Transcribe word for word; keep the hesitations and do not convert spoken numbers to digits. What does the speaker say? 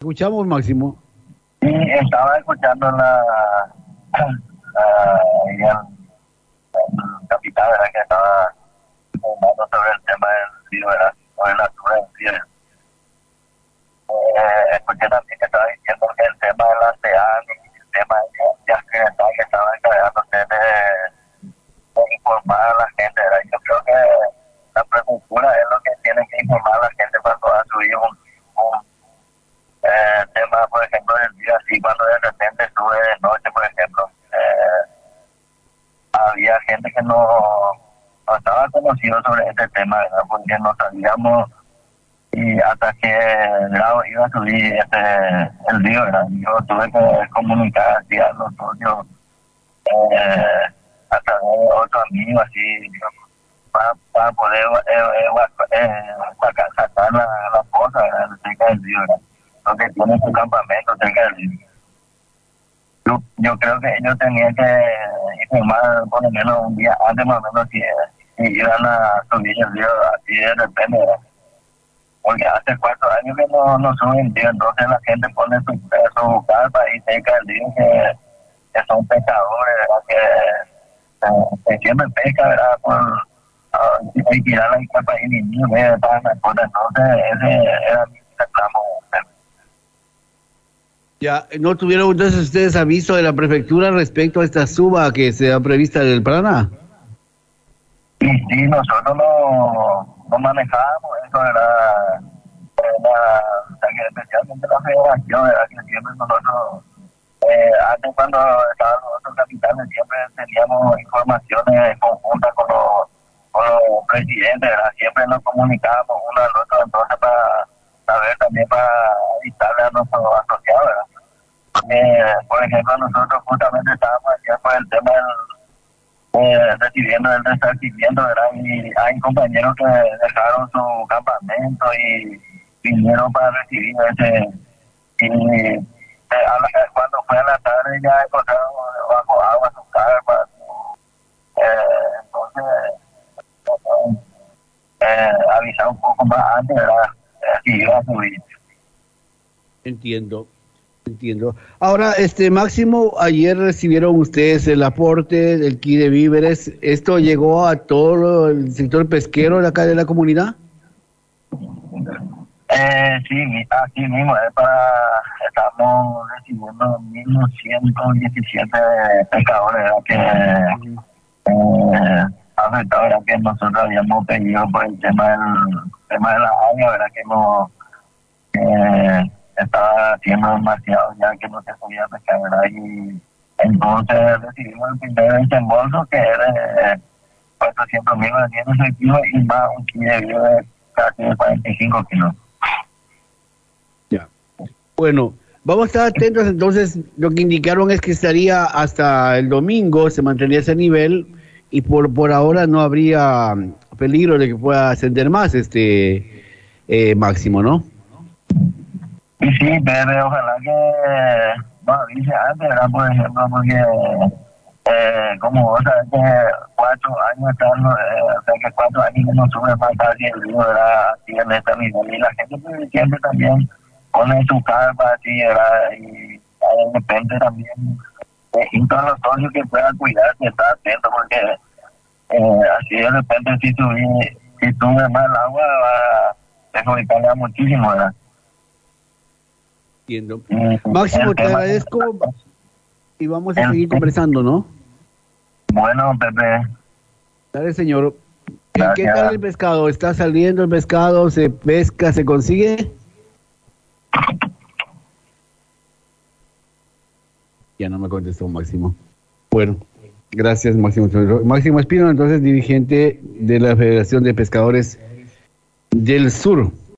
escuchamos, Máximo. Sí, estaba escuchando la, la el, el capitán, ¿verdad? Que estaba hablando sobre el tema del río, ¿verdad? Sobre la altura del río. Eh, escuché también que estaba diciendo que el tema de la CEAN y el tema de accidental que estaba encargándose de, de informar a la gente, ¿verdad? Yo creo que la prefectura es lo que tiene que informar a la gente cuando ha subido un, un eh, tema, por ejemplo, del día así, cuando de repente sube de noche, por ejemplo. Eh, había gente que no, no estaba conocido sobre este tema, ¿verdad? Porque no sabíamos y hasta que el grado iba a subir este, el río, ¿verdad? Yo tuve que comunicar así a los socios, eh, a través de otros amigos, así, para, para poder eh, eh, eh, sacar, sacar la, la cosa, ¿verdad? Cerca del río, ¿verdad? Donde tienen su campamento cerca del río. Yo, yo creo que ellos tenían que informar por lo menos un día antes, más o menos, si, si iban a subir el río así de repente, ¿verdad? Porque hace cuatro años que no, no suben río, entonces la gente pone su, su carpa ahí cerca del río, que, que son pescadores, ¿verdad? Que, que, que siempre pesca, ¿verdad? Por, uh, hay que tirar la carpa ahí ni niño, ¿verdad? Para la cosa. Entonces ese era mi reclamo. Ya, ¿no tuvieron entonces ustedes aviso de la prefectura respecto a esta suba que se ha prevista del Paraná? Sí, sí, nosotros no, no manejábamos eso, era, era, o sea, que especialmente la federación, era que siempre nosotros, eh, antes cuando estaban los otros capitanes, siempre teníamos informaciones conjuntas con los, con los presidentes, ¿verdad? Siempre nos comunicábamos uno al otro, entonces para saber también para avisarle a nuestros asociados, ¿verdad? Porque, por ejemplo, nosotros justamente estábamos aquí por el tema del Eh, recibiendo el resarcimiento, ¿verdad? Y hay compañeros que dejaron su campamento y vinieron para recibir ese. Y eh, a la, cuando fue a la tarde ya encontraron bajo agua sus carpas. Eh, entonces, eh, avisar un poco más antes, ¿verdad? Eh, si iba a subir. Entiendo. Entiendo. Ahora, este Máximo, ayer recibieron ustedes el aporte del kit de víveres. ¿Esto llegó a todo el sector pesquero de acá de la comunidad? Eh, sí, así mismo, es para, estamos recibiendo mil ciento diecisiete pescadores, ¿verdad? Que eh, afectado, ¿verdad? Que nosotros habíamos pedido por el tema del tema de la agua, ¿verdad? Que no eh, estaba haciendo demasiado ya que no se podía pescar, ¿verdad? Y entonces recibimos el primer desembolso que era de cuatrocientos mil efectivos y más un kilo de casi de cuarenta y cinco kilos. Ya. Bueno, vamos a estar atentos entonces. Lo que indicaron es que estaría hasta el domingo, se mantendría ese nivel y por, por ahora no habría peligro de que pueda ascender más este eh, Máximo, ¿no? Y sí, pero ojalá que nos avise antes, ¿verdad? Por ejemplo, porque eh, como vos sabés que cuatro años están, eh, o sea que cuatro años no sube más casi el río, ¿verdad? Así en esta nivel. Y la gente pues, siempre también pone su carpa así, ¿verdad? Y de repente también eh, y todos los socios que puedan cuidarse, estar atentos, porque eh, así de repente si sube, si sube más el agua va a perjudicarle muchísimo, ¿verdad? Entiendo. Máximo, te agradezco y vamos a el, seguir conversando, ¿no? Bueno, Pepe. Dale, señor. Gracias. ¿Qué tal el pescado? ¿Está saliendo el pescado? ¿Se pesca? ¿Se consigue? Ya no me contestó Máximo. Bueno, gracias, Máximo. Máximo Espino, entonces dirigente de la Federación de Pescadores del Sur.